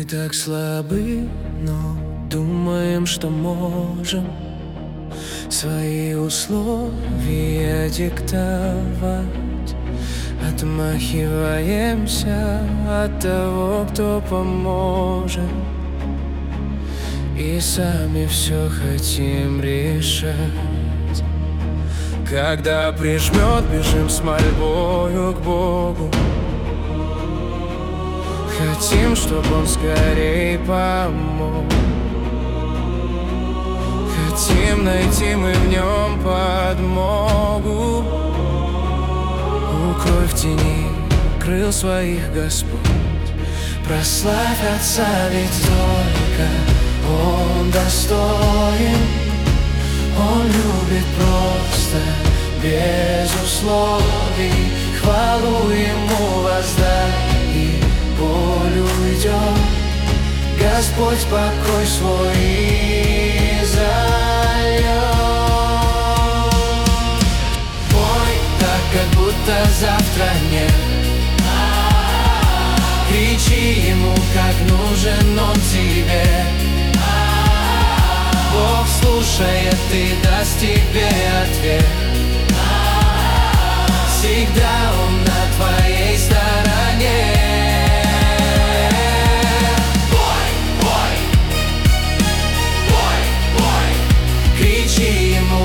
так слабы, но думаем, что можем свои условия диктовать. Отмахиваемся от того, кто поможет, и сами все хотим решать. Когда прижмет, бежим с мольбою к Богу. Хотим, чтобы Он скорей помог. Хотим найти мы в Нем подмогу. Укрой в тени крыл своих Господь. Прославь Отца, ведь только Он достоин. Он любит просто, без условий. Хвалу Ему воздай, и боль уйдет. Господь покой свой зальет. Пой так, как будто завтра нет. Кричи Ему, как нужен Он тебе. Бог слушает и даст тебе ответ. Всегда Он на твоей стороне. Бой, бой, бой, бой, кричи Ему.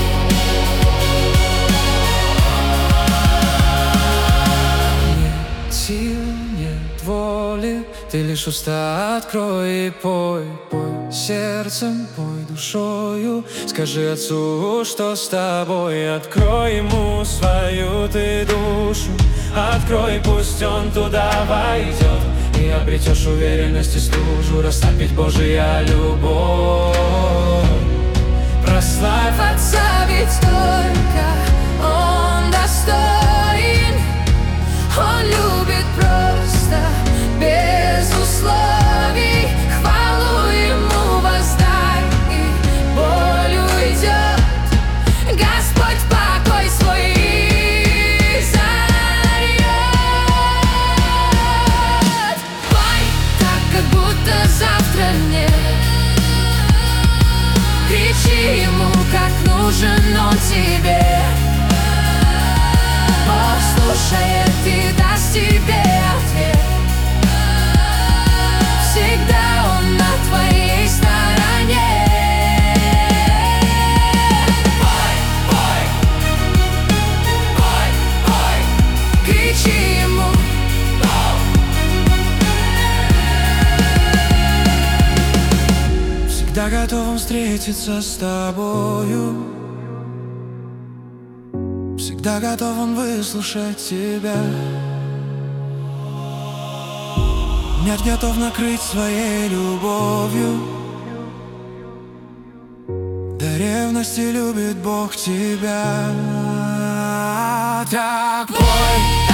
Нет сил, нет воли, ты лишь уста открой и пой, пой сердцем, пой душою. Скажи Отцу, что с тобой. Открой Ему свою ты душу. Открой, пусть Он туда войдет, и обретешь уверенность и стужу. Растопить Божия любовь. Прославь Отца, ведь только Он достоин. Он любит просто, без условий. Хвалу Ему воздай, и боль уйдет. Господь покой свой зальет. Пой так, как будто завтра нет. Кричи Ему, как нужен Он тебе. Бог слушает и даст тебе ответ. Всегда Он на твоей стороне. Пой, пой, пой, пой, кричи Ему. Всегда готовым встретиться с тобою. Всегда готов Он выслушать тебя. Нет, готов накрыть своей любовью. До ревности любит Бог тебя. Так пой.